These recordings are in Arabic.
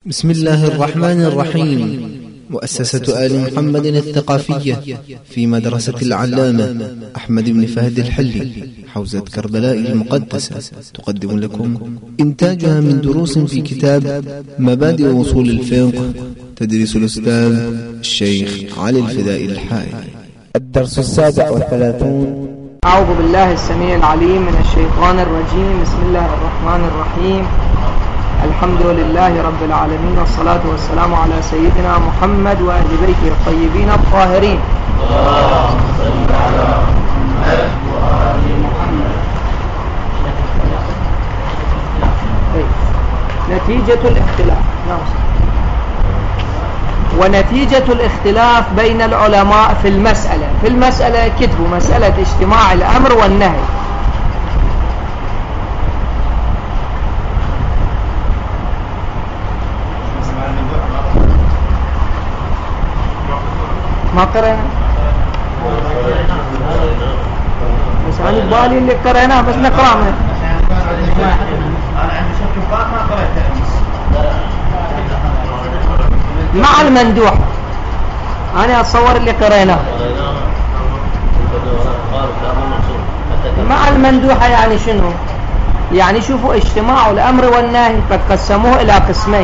بسم الله الرحمن الرحيم. مؤسسة آل محمد الثقافية في مدرسة العلامة أحمد بن فهد الحلي حوزة كربلاء المقدسة تقدم لكم إنتاجها من دروس في كتاب مبادئ أصول الفقه تدريس الأستاذ الشيخ علي الفدائي الحائري. الدرس 37. أعوذ بالله السميع العليم من الشيطان الرجيم. بسم الله الرحمن الرحيم. الحمد لله رب العالمين، والصلاة والسلام على سيدنا محمد وأهل بيته الطيبين الطاهرين. اللهم صل على محمد وآل محمد. نتيجة الاختلاف. ونتيجة الاختلاف بين العلماء في المسألة كتبوا مسألة اجتماع الأمر والنهي. ما قرأنا بس عن بالي اللي قرأناه بس نقرأ منه. مع المندوح أنا أتصور اللي قرأناه مع المندوحة. يعني شنو؟ يعني شوفوا اجتماع الأمر والنهي قد قسموه إلى قسمين: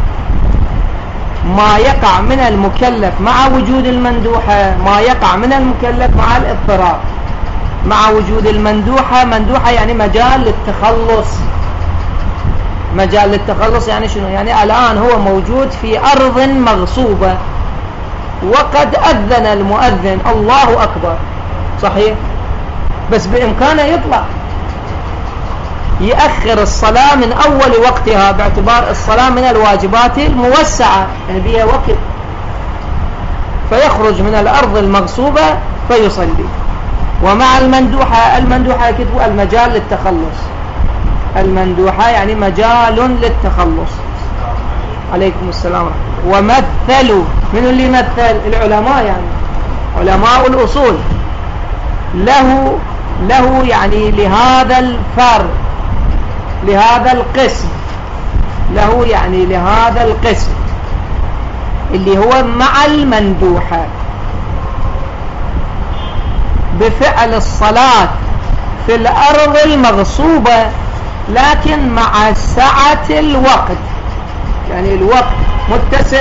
ما يقع من المكلف مع وجود المندوحة، ما يقع من المكلف مع الاضطرار. مع وجود المندوحة، مندوحة يعني مجال للتخلص. مجال للتخلص يعني شنو؟ يعني الآن هو موجود في أرض مغصوبة وقد أذن المؤذن الله أكبر، صحيح؟ بس بإمكانه يطلع يأخر الصلاة من أول وقتها، باعتبار الصلاة من الواجبات الموسعة يعني بها وقت، فيخرج من الأرض المغصوبة فيصلي. ومع المندوحة كتبوا المجال للتخلص. المندوحة يعني مجال للتخلص. عليكم السلام. ومثلوا، من اللي يمثل؟ العلماء، يعني علماء الأصول. له يعني لهذا الفرد، لهذا القسم، له يعني لهذا القسم اللي هو مع المندوحة بفعل الصلاة في الأرض المغصوبة، لكن مع سعة الوقت، يعني الوقت متسع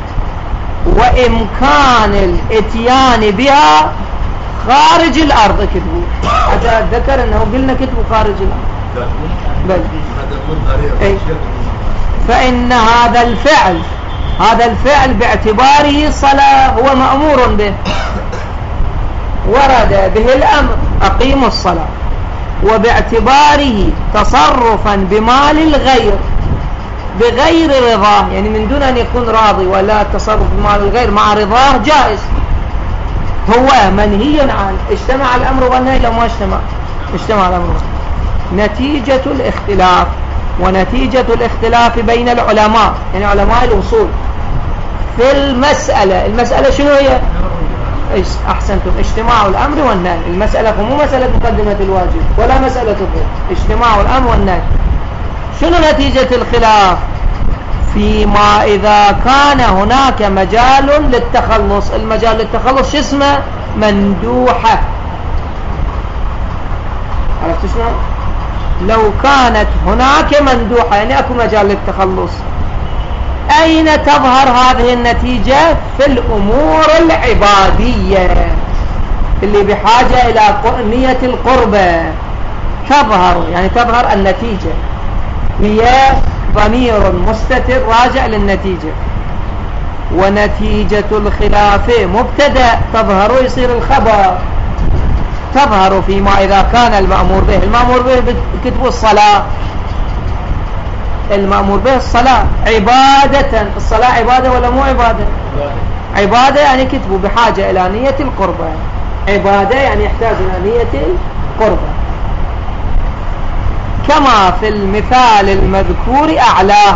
وإمكان الاتيان بها خارج الأرض. كتبوا حتى أتذكر أنه قلنا كتبوا خارج الأرض. بل فإن هذا الفعل باعتباره صلاة هو مأمور به، ورد به الأمر أقيموا الصلاة، وباعتباره تصرفا بمال الغير بغير رضاه، يعني من دون أن يكون راضي، ولا تصرف بمال الغير مع رضاه جائز، هو منهي عنه. اجتمع الأمر والنهي لو ما اجتمع الأمر والنهي. نتيجة الاختلاف، ونتيجة الاختلاف بين العلماء، يعني علماء الأصول في المسألة شنو هي؟ أحسنتم، اجتماع الأمر والنهي. المسألة مو مسألة مقدمة الواجب ولا مسألة الظهر، اجتماع الأمر والنهي. شنو نتيجة الخلاف؟ فيما إذا كان هناك مجال للتخلص. المجال للتخلص شو اسمه؟ مندوحة. عرفت شنو؟ لو كانت هناك مندوحة يعني أكو مجال للتخلص، أين تظهر هذه النتيجة؟ في الأمور العبادية اللي بحاجة إلى نية القربة تظهر النتيجة، هي ضمير مستتر راجع للنتيجة. ونتيجة الخلاف مبتدأ تظهر يصير الخبر. تظهر فيما إذا كان المأمور به كتب الصلاة، المأمور به الصلاة عبادة. الصلاة عبادة ولا مو عبادة؟ عبادة يعني كتبوا بحاجة إلى نية القربة. عبادة يعني يحتاج إلى نية القربة. كما في المثال المذكور أعلاه.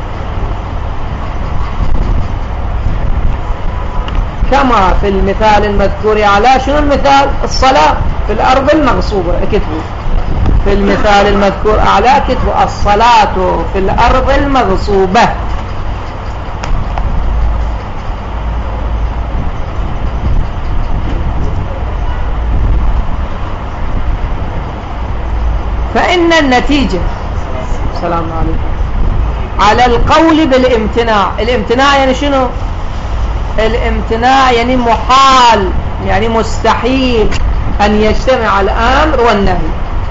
كما في المثال المذكور أعلاه. شنو المثال؟ الصلاة في الأرض المغصوبة. كتبوا في المثال المذكور أعلاه، كتبوا الصلاة في الأرض المغصوبة. فإن النتيجة السلام عليكم على القول بالامتناع. الامتناع يعني شنو؟ الامتناع يعني محال، يعني مستحيل أن يجتمع الأمر والنهي.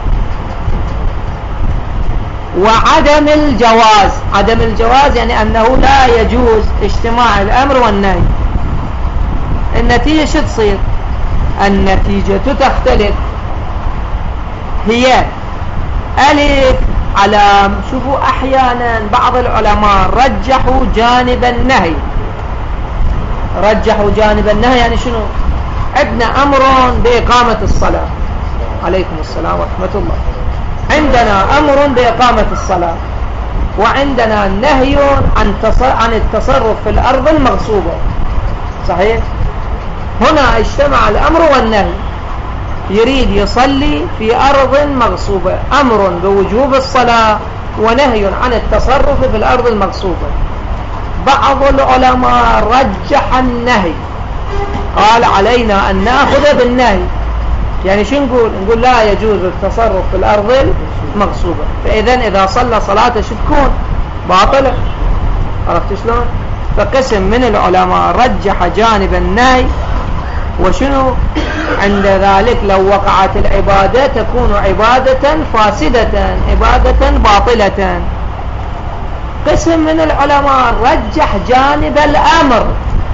وعدم الجواز، عدم الجواز يعني أنه لا يجوز اجتماع الأمر والنهي. النتيجة شو تصير؟ النتيجة تختلف. هي ألف على، شوفوا أحيانا بعض العلماء رجحوا جانب النهي. رجحوا جانب النهي يعني شنو؟ عندنا أمر بإقامة الصلاة، عليكم السلام ورحمة الله، عندنا أمر بإقامة الصلاة، وعندنا نهي عن التصرف في الأرض المغصوبة، صحيح؟ هنا اجتمع الأمر والنهي، يريد يصلي في أرض مغصوبة، أمر بوجوب الصلاة ونهي عن التصرف في الأرض المغصوبة. بعض العلماء رجح النهي، قال علينا أن نأخذ بالنهي. يعني شو نقول؟ نقول لا يجوز التصرف في الأرض المغصوبة. فإذا إذا صلى صلاته شو تكون؟ باطلة. عرفت شلون؟ فقسم من العلماء رجح جانب النهي، وشنو عند ذلك لو وقعت العبادة تكون عبادة فاسدة، عبادة باطلة. قسم من العلماء رجح جانب الأمر.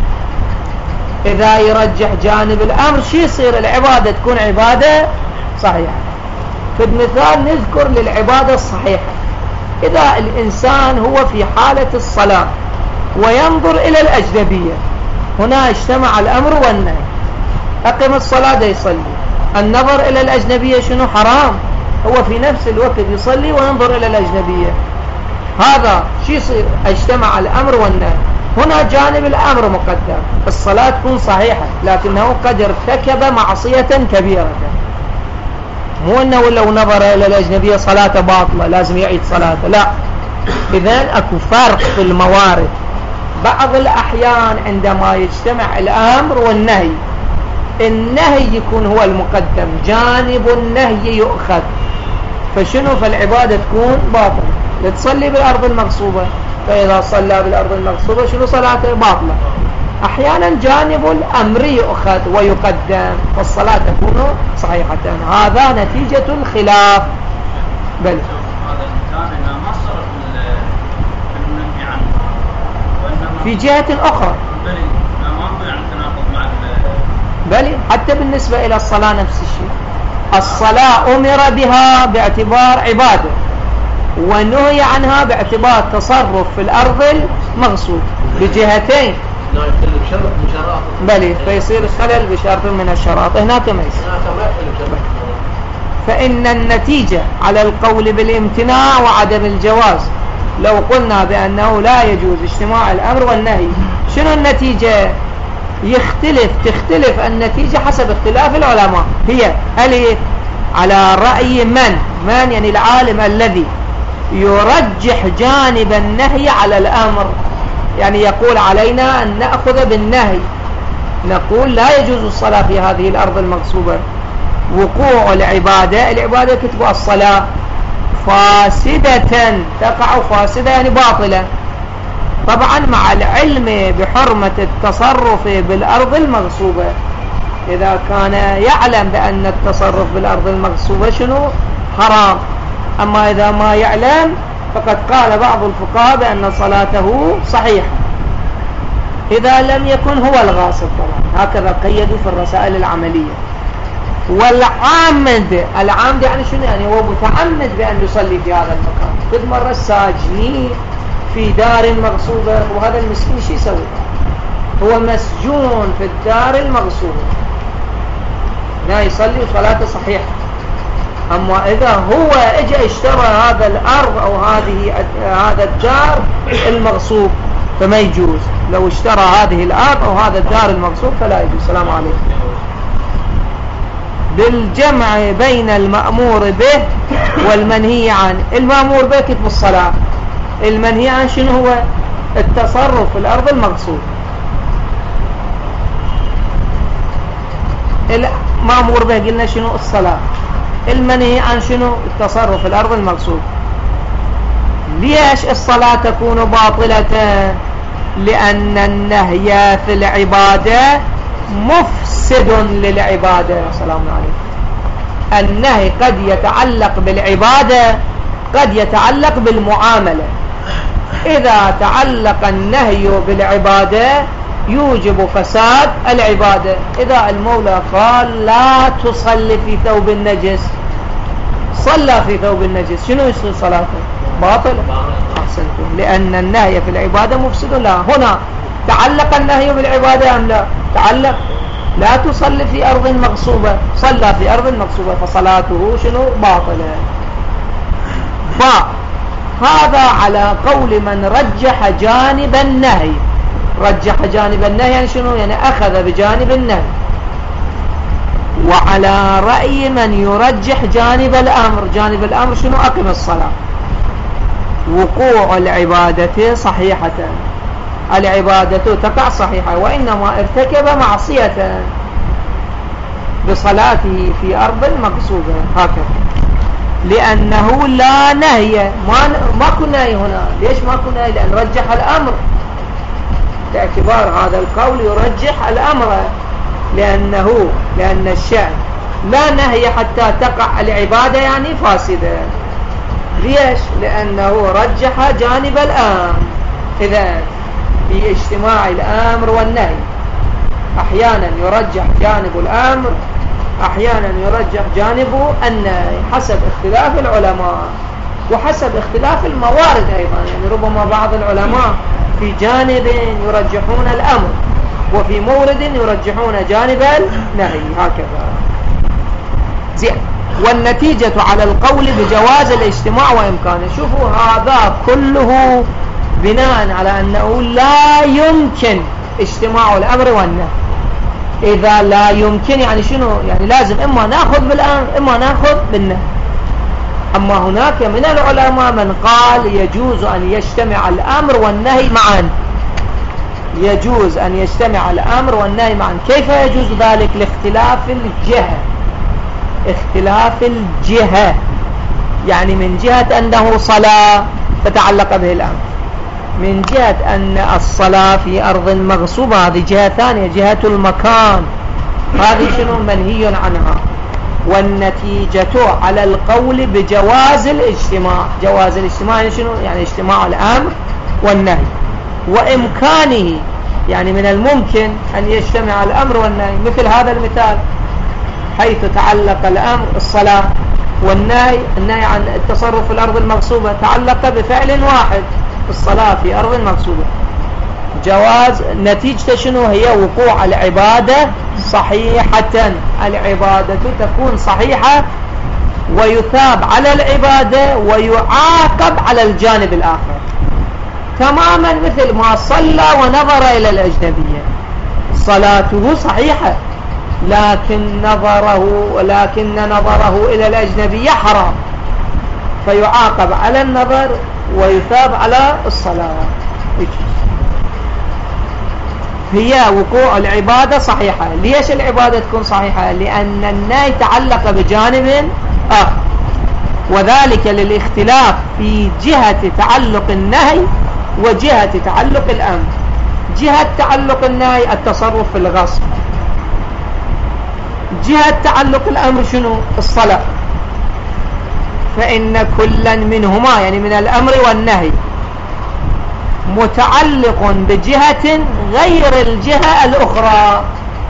إذا يرجح جانب الأمر شو يصير؟ العبادة تكون عبادة صحيحة. في المثال نذكر للعبادة الصحيحة، إذا الإنسان هو في حالة الصلاة وينظر إلى الأجنبية، هنا اجتمع الأمر والنهي. أقم الصلاة دا يصلي، النظر إلى الأجنبية شنو؟ حرام. هو في نفس الوقت يصلي وينظر إلى الأجنبية، هذا شو يصير؟ اجتمع الأمر والنهي. هنا جانب الأمر مقدم، الصلاة تكون صحيحة، لكنه قد ارتكب معصية كبيرة، مو أنه لو نظر إلى الأجنبية صلاة باطلة لازم يعيد صلاته، لا. إذن أكو فرق في الموارد. بعض الأحيان عندما يجتمع الأمر والنهي، النهي يكون هو المقدم، جانب النهي يؤخذ، فشنو؟ فالعبادة تكون باطلة. لتصلي بالأرض المغصوبة، فإذا صلى بالأرض المغصوبة شنو؟ صلاته باطلة. أحيانا جانب الأمر يؤخذ ويقدم، فالصلاة تكون صحيحة. هذا نتيجة الخلاف. بل في جهة أخرى، بل حتى بالنسبة إلى الصلاة نفس الشيء. الصلاة أمر بها باعتبار عبادة، ونهي عنها باعتبار تصرف في الأرض المغصوب، بجهتين. بل فيصير الخلل بشرط من الشرائط، هناك ما يصير. فإن النتيجة على القول بالامتناع وعدم الجواز. لو قلنا بأنه لا يجوز اجتماع الأمر والنهي، شنو النتيجة؟ تختلف النتيجة حسب اختلاف العلماء. هي هل على رأي من يعني العالم الذي يرجح جانب النهي على الأمر، يعني يقول علينا أن نأخذ بالنهي، نقول لا يجوز الصلاة في هذه الأرض المغصوبة. وقوع العبادة كتبوا الصلاة فاسدة، تقع فاسدة يعني باطلة، طبعا مع العلم بحرمة التصرف بالأرض المغصوبة. إذا كان يعلم بأن التصرف بالأرض المغصوبة شنو؟ حرام. أما إذا ما يعلم فقد قال بعض الفقهاء بأن صلاته صحيحة إذا لم يكن هو الغاصب، طبعا هكذا قيدوا في الرسائل العملية. والعامد، العامد يعني شنو؟ يعني هو متعمد بأن يصلي في هذا المكان. قد مرة الساجنين في دار مغصوبة، وهذا المسكين شو يسوي؟ هو مسجون في الدار المغصوبة، لا يصلي صلاته صحيحة. أما إذا هو اجى اشترى هذا الأرض أو هذا الدار المغصوب فما يجوز. لو اشترى هذه الأرض أو هذا الدار المغصوب فلا يجوز. السلام عليكم. بالجمع بين المأمور به والمنهي عنه. المأمور به كتب الصلاة، المنهي عنه شنو هو؟ التصرف في الأرض المغصوب. المأمور به قلنا شنو؟ الصلاة. المنهي عن شنو؟ التصرف في الأرض المغصوب. ليش الصلاة تكون باطلة؟ لأن النهي في العبادة مفسد للعبادة. السلام عليكم. النهي قد يتعلق بالعبادة، قد يتعلق بالمعاملة. إذا تعلق النهي بالعبادة يوجب فساد العبادة. إذا المولى قال لا تصلي في ثوب النجس، صلى في ثوب النجس، شنو يصير صلاته؟ باطل. أحسنتم. لأن النهي في العبادة مفسد لها. هنا تعلق النهي بالعبادة أم لا؟ تعلق. لا تصلي في أرض مغصوبة، صلى في أرض مغصوبة، فصلاته شنو؟ باطلة. هذا على قول من رجح جانب النهي. رجح جانب النهي يعني شنو؟ يعني أخذ بجانب النهي. وعلى رأي من يرجح جانب الأمر. جانب الأمر شنو؟ أقم الصلاة. وقوع العبادة صحيحة، العبادة تقع صحيحة، وإنما ارتكب معصية بصلاته في أرض مغصوبة. هكذا. لأنه لا نهي. ماكو نهي هنا. ليش ماكو نهي؟ لأن رجح الأمر. باعتبار هذا القول يرجح الأمر، لأن الشأن لا نهي حتى تقع العبادة يعني فاسدة. ليش؟ لأنه رجح جانب الأمر. إذا في اجتماع الأمر والنهي أحيانا يرجح جانب الأمر، أحيانا يرجح جانب النهي، حسب اختلاف العلماء وحسب اختلاف الموارد أيضا. يعني ربما بعض العلماء في جانب يرجحون الأمر، وفي مورد يرجحون جانب النهي. هكذا. زين. والنتيجة على القول بجواز الاجتماع وإمكانه. شوفوا هذا كله بناء على أنه لا يمكن اجتماع الأمر والنهي. إذا لا يمكن يعني شنو؟ يعني لازم إما نأخذ بالأمر إما نأخذ بالنهي. أما هناك من العلماء من قال يجوز أن يجتمع الأمر والنهي معا. يجوز أن يجتمع الأمر والنهي معا. كيف يجوز ذلك؟ لاختلاف الجهة. اختلاف الجهة يعني من جهة أنه صلاة تتعلق به الأمر، من جهة أن الصلاة في أرض مغصوبة هذه جهة ثانية، جهة المكان، هذه شنو؟ منهي عنها. والنتيجة على القول بجواز الاجتماع. جواز الاجتماع يعني شنو؟ يعني اجتماع الأمر والنهي. وإمكانه يعني من الممكن أن يجتمع الأمر والنهي. مثل هذا المثال حيث تعلق الأمر الصلاة والنهي عن التصرف في الأرض المغصوبة تعلق بفعل واحد، الصلاة في أرض مغصوبة. جواز نتيجة شنو؟ هي وقوع العبادة صحيحة. العبادة تكون صحيحة ويثاب على العبادة ويعاقب على الجانب الآخر. تماما مثل ما صلى ونظر إلى الأجنبية، صلاته صحيحة لكن نظره إلى الأجنبية حرام، فيعاقب على النظر ويثاب على الصلاة. هي وقوع العبادة صحيحة. ليش العبادة تكون صحيحة؟ لأن النهي تعلق بجانب آخر، وذلك للاختلاف في جهة تعلق النهي وجهة تعلق الأمر. جهة تعلق النهي التصرف في الغصب، جهة تعلق الأمر شنو؟ الصلاة. فإن كلا منهما يعني من الأمر والنهي متعلق بجهة غير الجهة الأخرى.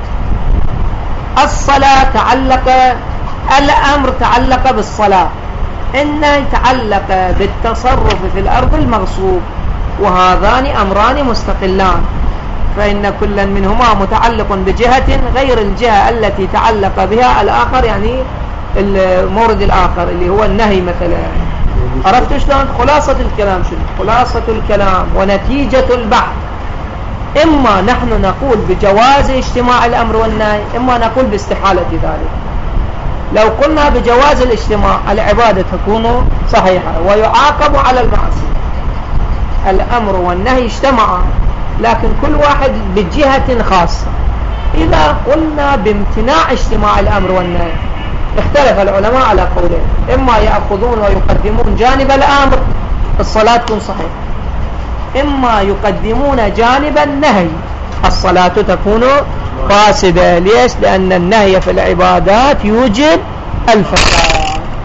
الصلاة تعلق، الأمر تعلق بالصلاة، النهي تعلق بالتصرف في الأرض المغصوب، وهذان أمران مستقلان. فإن كلا منهما متعلق بجهة غير الجهة التي تعلق بها الآخر، يعني المورد الآخر اللي هو النهي مثلا. عرفت شلون؟ خلاصة الكلام شنو؟ خلاصة الكلام ونتيجة البحث إما نحن نقول بجواز اجتماع الأمر والنهي، إما نقول باستحالة ذلك. لو قلنا بجواز الاجتماع العبادة تكون صحيحة ويعاقب على المعصية. الأمر والنهي اجتمعا لكن كل واحد بجهة خاصة. إذا قلنا بامتناع اجتماع الأمر والنهي اختلف العلماء على قولين، إما يأخذون ويقدمون جانب الأمر الصلاة تكون صحيحة، إما يقدمون جانب النهي الصلاة تكون فاسدة. ليش؟ لأن النهي في العبادات يوجب الفساد.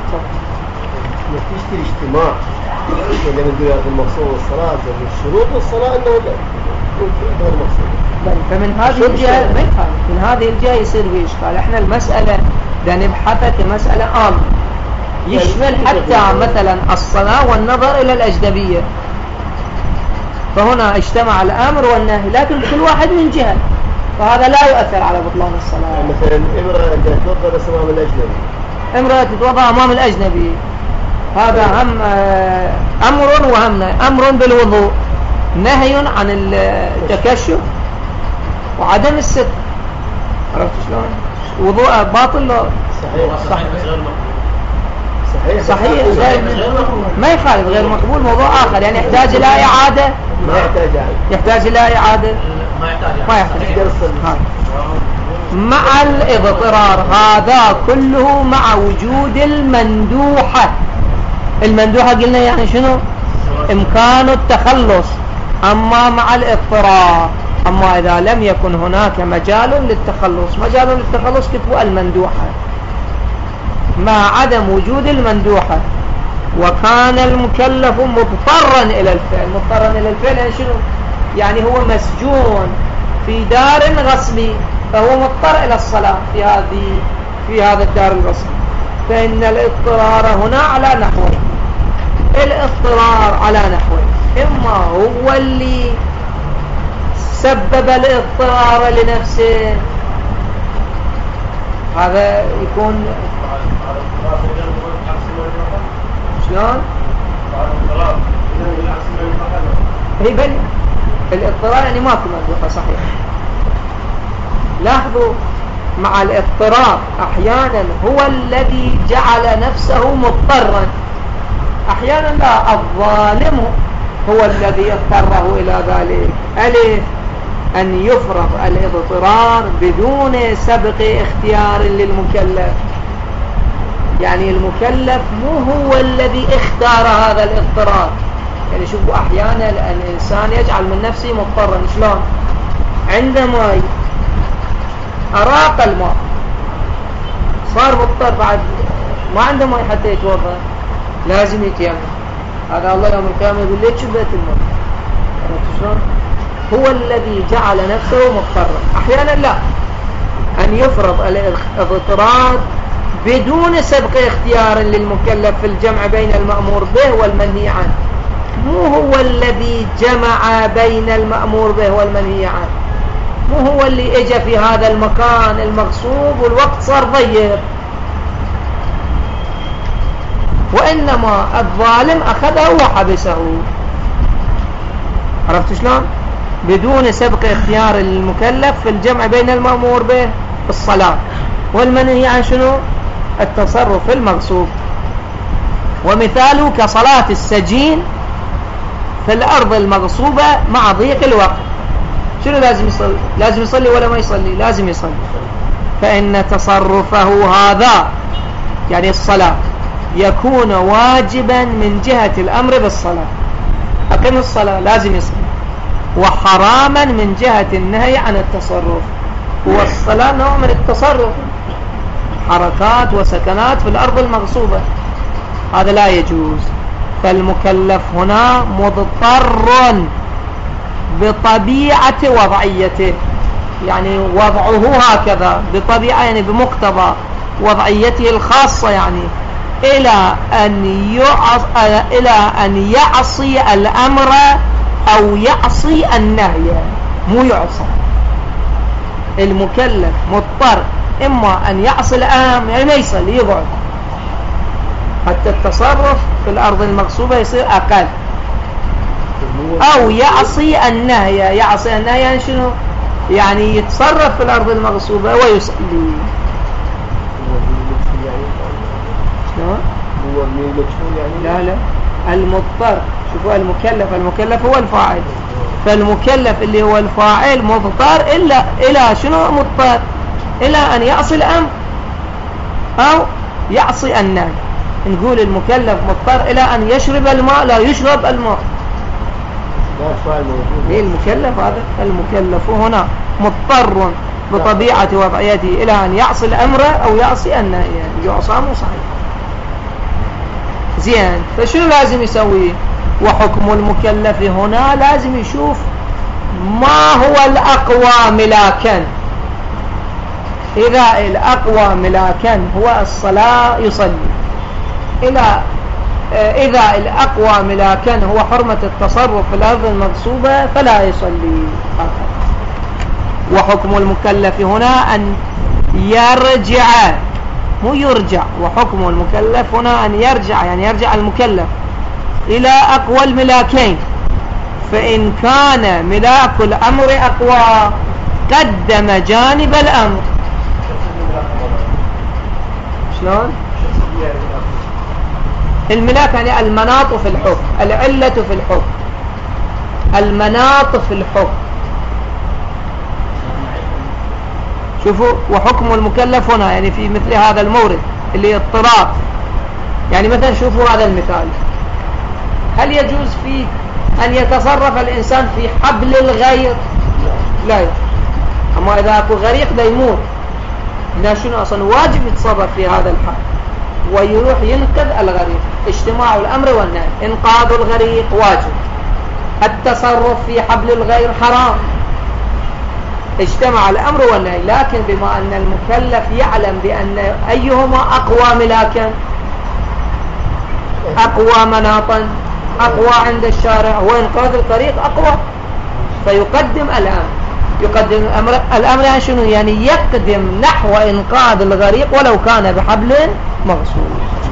نتيجة الاجتماع لما نقول هذا المقصود الصلاة من شروط الصلاة أنه هذا المقصود. فمن هذه الجهة ما يخالف، من هذه الجهة يصير في إشكال. احنا المسألة بدنا نبحثها كمسألة عامة يشمل حتى مثلا الصلاة والنظر إلى الأجنبية، فهنا اجتمع الأمر والنهي، لكن كل واحد من جهة، فهذا لا يؤثر على بطلان الصلاة. مثلا امرأة تتوضأ بس أمام الأجنبي، امرأة تتوضأ أمام الأجنبي، هذا هم أمر وهم نهي. أمر بالوضوء، نهي عن التكشف وعدم الستر. عرفت شلون؟ وضوء باطل. صحيح صحيح ما يخالف، غير مقبول موضوع آخر، يعني يحتاج إلى إعادة. يحتاج إلى إعادة ما يحتاج. مع الاضطرار، هذا كله مع وجود المندوحة. المندوحة قلنا يعني شنو؟ إمكان التخلص. أما مع الاضطرار، أما إذا لم يكن هناك مجال للتخلص، مجال للتخلص كتبوا المندوحة مع عدم وجود المندوحة. وكان المكلف مضطرا إلى الفعل. مضطرا إلى الفعل يعني شنو؟ يعني هو مسجون في دار غصبي، فهو مضطر إلى الصلاة في هذا الدار الغصبي. فإن الاضطرار هنا على نحوين. الاضطرار على نحوين، إما هو اللي سبب الاضطرار لنفسه، هذا يكون شلون؟ هي بني الاضطرار يعني ماكو مندوحة. صحيح. لاحظوا مع الاضطرار أحيانا هو الذي جعل نفسه مضطرا، أحيانا لا، الظالم هو الذي اضطره إلى ذلك. ألف أن يفرض الاضطرار بدون سبق اختيار للمكلف، يعني المكلف مو هو الذي اختار هذا الاضطرار. يعني شوفوا أحيانا الإنسان يجعل من نفسه مضطرا. شلون؟ عندما أراق الماء صار مضطر، بعد ما عنده ماء حتى يتوضا، لازم يتيمم. هذا الله يوم القيامة يقول ليش شبهت الماء؟ شلون؟ هو الذي جعل نفسه مضطرا. أحيانا لا، أن يفرض الاضطرار بدون سبق اختيار للمكلف في الجمع بين المأمور به والمنهي عنه. مو هو الذي جمع بين المأمور به والمنهي عنه، مو هو اللي اجى في هذا المكان المغصوب والوقت صار ضيق، وإنما الظالم أخذه وحبسه. عرفت شلون؟ بدون سبق اختيار المكلف في الجمع بين المأمور به الصلاة والمنهي عن شنو؟ التصرف المغصوب. ومثاله كصلاة السجين في الأرض المغصوبة مع ضيق الوقت. شنو لازم يصلي؟ لازم يصلي ولا ما يصلي؟ لازم يصلي. فإن تصرفه هذا يعني الصلاة يكون واجبا من جهة الأمر بالصلاة، أقم الصلاة لازم يصلي، وحراما من جهة النهي عن التصرف. والصلاة نوع من التصرف، حركات وسكنات في الأرض المغصوبة، هذا لا يجوز. فالمكلف هنا مضطر بطبيعة وضعيته، يعني وضعه هكذا بطبيعة، يعني بمقتضى وضعيته الخاصة، يعني إلى أن يعصي الأمر أو يعصي النهي، مو يعصى. المكلف مضطر إما أن يعصي الأمر، يعني ما يصلي يقعد، حتى التصرف في الأرض المغصوبة يصير أقل، أو يعصي النهي. يعصي النهي يعني شنو؟ يعني يتصرف في الأرض المغصوبة ويصلي. لا لا، المضطر. شوفوا المكلف هو الفاعل، فالمكلف اللي هو الفاعل مضطر إلى شنو؟ مضطر إلى أن يعصي الأمر أو يعصي النهي. نقول المكلف مضطر إلى أن يشرب الماء، لا يشرب الماء. ليه المكلف هذا؟ المكلف هنا مضطر بطبيعة وضعيته إلى أن يعصي الأمر أو يعصي النهي، يعني يعصى مو صحيح. زين، فشنو لازم يسوي؟ وحكم المكلف هنا لازم يشوف ما هو الأقوى ملاكا. إذا الأقوى ملاكا هو الصلاة يصلي، إذا الأقوى ملاكا هو حرمة التصرف في الأرض المغصوبة فلا يصلي. وحكم المكلف هنا أن يرجع، مو يرجع. وحكم المكلف هنا أن يرجع، يعني يرجع المكلف إلى أقوى الملاكين. فإن كان ملاك الأمر أقوى قدم جانب الأمر. شلون؟ الملاك يعني المناط في الحكم، العلة في الحكم، المناط في الحكم. شوفوا، وحكم المكلف هنا يعني في مثل هذا المورد اللي اضطراب. يعني مثلا شوفوا هذا المثال، هل يجوز فيه أن يتصرف الإنسان في حبل الغير؟ لا يجوز. أما إذا أكو غريق ده يموت، هنا شنو أصلا واجب يتصرف في هذا الحال ويروح ينقذ الغريق. اجتماع الأمر والنهي، إنقاذ الغريق واجب، التصرف في حبل الغير حرام. اجتمع الأمر والنهي، لكن بما أن المكلف يعلم بأن أيهما أقوى ملاكا، أقوى مناطا، أقوى عند الشارع، هو إنقاذ الطريق أقوى، فيقدم الأمر. يقدم الأمر يعني شنو؟ يعني يقدم نحو إنقاذ الغريق ولو كان بحبل مغصوب،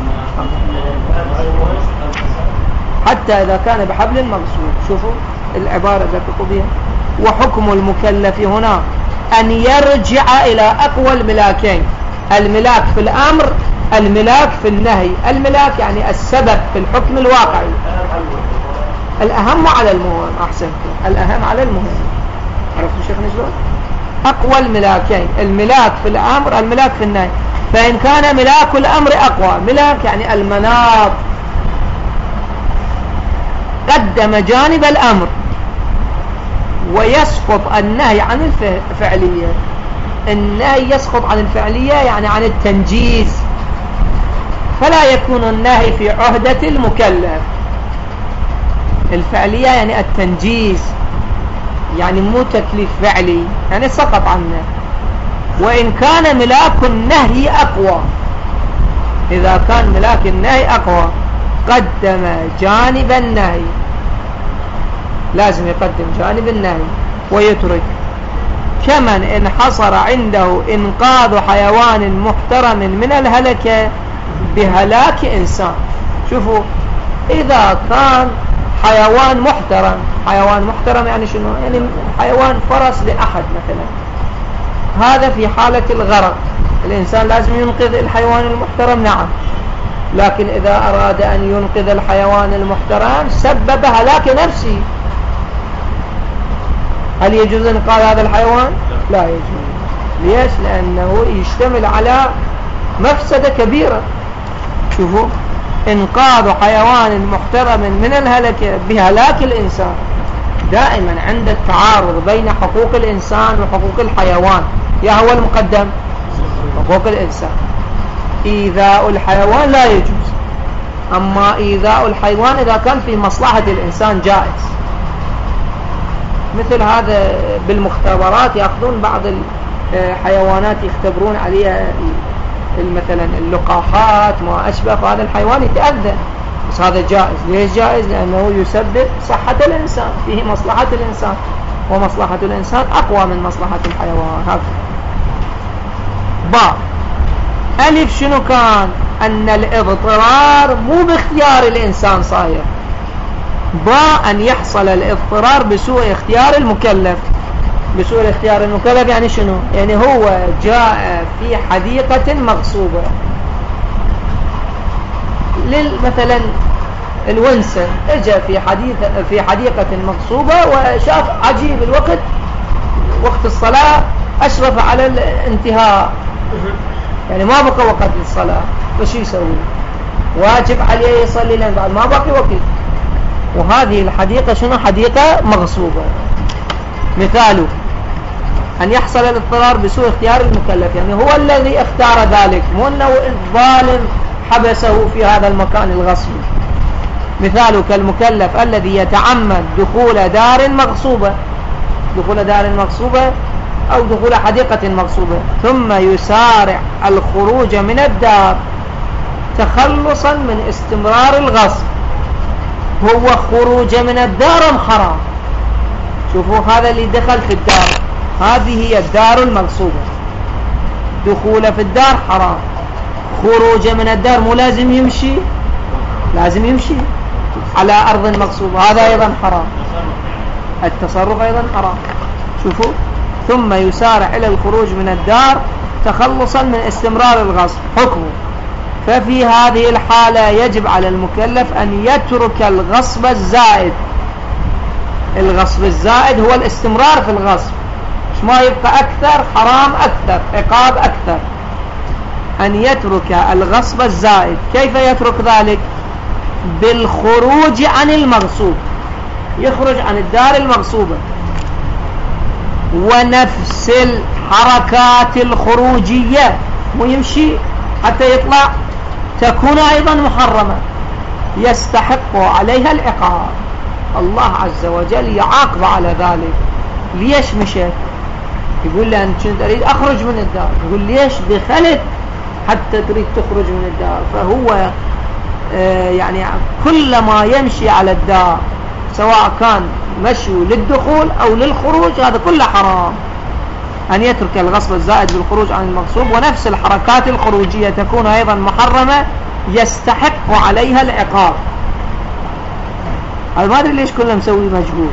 حتى إذا كان بحبل مغصوب. شوفوا العبارة ذكروا بها. وحكم المكلف هنا أن يرجع إلى أقوى الملاكين، الملاك في الأمر، الملاك في النهي. الملاك يعني السبب في الحكم الواقعي، الأهم على المهم. أحسنتم، الأهم على المهم. عرفتوا شيخنا شلون؟ أقوى الملاكين، الملاك في الأمر، الملاك في النهي. فإن كان ملاك الأمر أقوى، ملاك يعني المناط، قدم جانب الأمر ويسقط النهي عن الفعلية. النهي يسقط عن الفعلية يعني عن التنجيز، فلا يكون النهي في عهدة المكلف. الفعلية يعني التنجيز، يعني مو تكليف فعلي، يعني سقط عنه. وإن كان ملاك النهي أقوى، إذا كان ملاك النهي أقوى قدم جانب النهي، لازم يقدم جانب النهي ويترك. كمن انحصر عنده إنقاذ حيوان محترم من الهلكة بهلاك إنسان. شوفوا، إذا كان حيوان محترم، حيوان محترم يعني شنو؟ يعني حيوان فرس لأحد مثلا، هذا في حالة الغرق الإنسان لازم ينقذ الحيوان المحترم، نعم. لكن إذا أراد أن ينقذ الحيوان المحترم سبب هلاك نفسه، هل يجوز إنقاذ هذا الحيوان؟ لا يجوز. ليش؟ لأنه يشتمل على مفسدة كبيرة. شوفوا، إنقاذ حيوان محترم من الهلكة بهلاك الإنسان. دائما عند التعارض بين حقوق الإنسان وحقوق الحيوان، يا هو المقدم حقوق الإنسان. إيذاء الحيوان لا يجوز، أما إيذاء الحيوان إذا كان في مصلحة الإنسان جائز. مثل هذا بالمختبرات يأخذون بعض الحيوانات يختبرون عليها مثلا اللقاحات ما أشبه، فهذا الحيوان يتأذى، بس هذا جائز. ليش جائز؟ لأنه يسبب صحة الإنسان، فيه مصلحة الإنسان، ومصلحة الإنسان أقوى من مصلحة الحيوان. هذا باء. ألف شنو كان؟ أن الاضطرار مو باختيار الإنسان صاير. باء أن يحصل الاضطرار بسوء اختيار المكلف. بسوء اختيار المكلف يعني شنو؟ يعني هو جاء في حديقة مغصوبة، مثلا الونسة اجى في حديقة مغصوبة وشاف عجيب الوقت، وقت الصلاة أشرف على الانتهاء، يعني ما بقى وقت للصلاة، وش يسوي؟ واجب عليه يصلي لأن بعد ما بقي وقت. وهذه الحديقة شنو؟ حديقة مغصوبة. مثاله أن يحصل الاضطرار بسوء اختيار المكلف، يعني هو الذي اختار ذلك، مو أنه الظالم حبسه في هذا المكان الغصبي. مثاله كالمكلف الذي يتعمد دخول دار مغصوبة، دخول دار مغصوبة أو دخول حديقة مغصوبة، ثم يسارع الخروج من الدار تخلصا من استمرار الغصب. هو خروج من الدار حرام. شوفوا هذا اللي دخل في الدار، هذه هي الدار المغصوبة، دخول في الدار حرام، خروج من الدار مو لازم يمشي، لازم يمشي على أرض مغصوبة، هذا أيضا حرام، التصرف أيضا حرام. شوفوا ثم يسارع إلى الخروج من الدار تخلصا من استمرار الغصب حكمه. ففي هذه الحالة يجب على المكلف أن يترك الغصب الزائد. الغصب الزائد هو الاستمرار في الغصب، ما يبقى أكثر حرام أكثر عقاب أكثر. أن يترك الغصب الزائد. كيف يترك ذلك؟ بالخروج عن المغصوب، يخرج عن الدار المغصوبة، ونفس الحركات الخروجية مو يمشي حتى يطلع تكون أيضا محرمة يستحق عليها العقاب. الله عز وجل يعاقب على ذلك. ليش مشيت؟ يقول له أنت كنت أريد أخرج من الدار، يقول ليش دخلت حتى تريد تخرج من الدار؟ فهو يعني كل ما يمشي على الدار سواء كان مشي للدخول أو للخروج هذا كله حرام. أن يترك الغصب الزائد بالخروج عن المغصوب، ونفس الحركات الخروجية تكون أيضا محرمة يستحق عليها العقاب. أنا ما أدري ليش كله مسوي مجهول،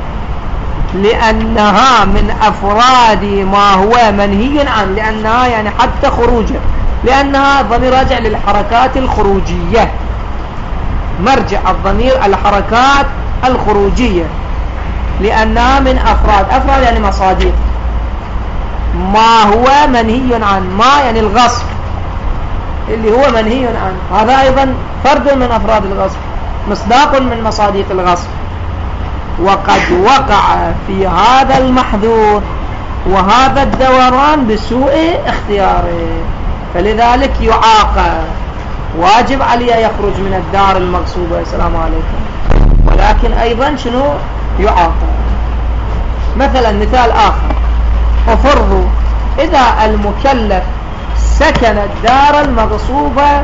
لأنها من أفراد ما هو منهي عنه، لأنها يعني حتى خروجه، لأنها ضمير راجع للحركات الخروجية، مرجع الضمير الحركات الخروجية، لأنها من أفراد يعني مصادق ما هو منهي عنه. ما يعني الغصب اللي هو منهي عنه، هذا أيضا فرد من أفراد الغصب، مصداق من مصادق الغصب. وقد وقع في هذا المحذور وهذا الدوران بسوء اختياره، فلذلك يعاقب. واجب عليه يخرج من الدار المغصوبة، السلام عليكم، ولكن أيضا شنو؟ يعاقب. مثلا مثال آخر، وفرضوا إذا المكلف سكن الدار المغصوبة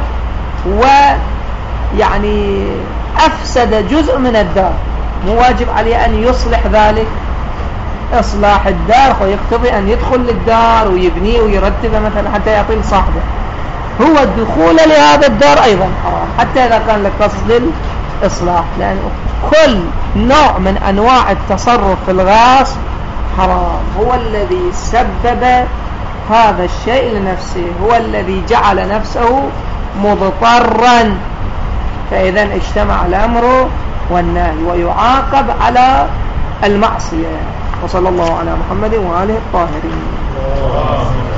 ويعني أفسد جزء من الدار، مو واجب عليه أن يصلح ذلك؟ إصلاح الدار ويقتضي أن يدخل للدار ويبنيه ويرتبه مثلا حتى يعطي لصاحبه. هو الدخول لهذا الدار أيضا حرام حتى إذا كان لك قصد للإصلاح، لأن كل نوع من أنواع التصرف في الغاصب حرام. هو الذي سبب هذا الشيء لنفسه، هو الذي جعل نفسه مضطرا، فإذا اجتمع الأمر والنهي ويعاقب على المعصية. وصلى الله على محمد وآله الطاهرين.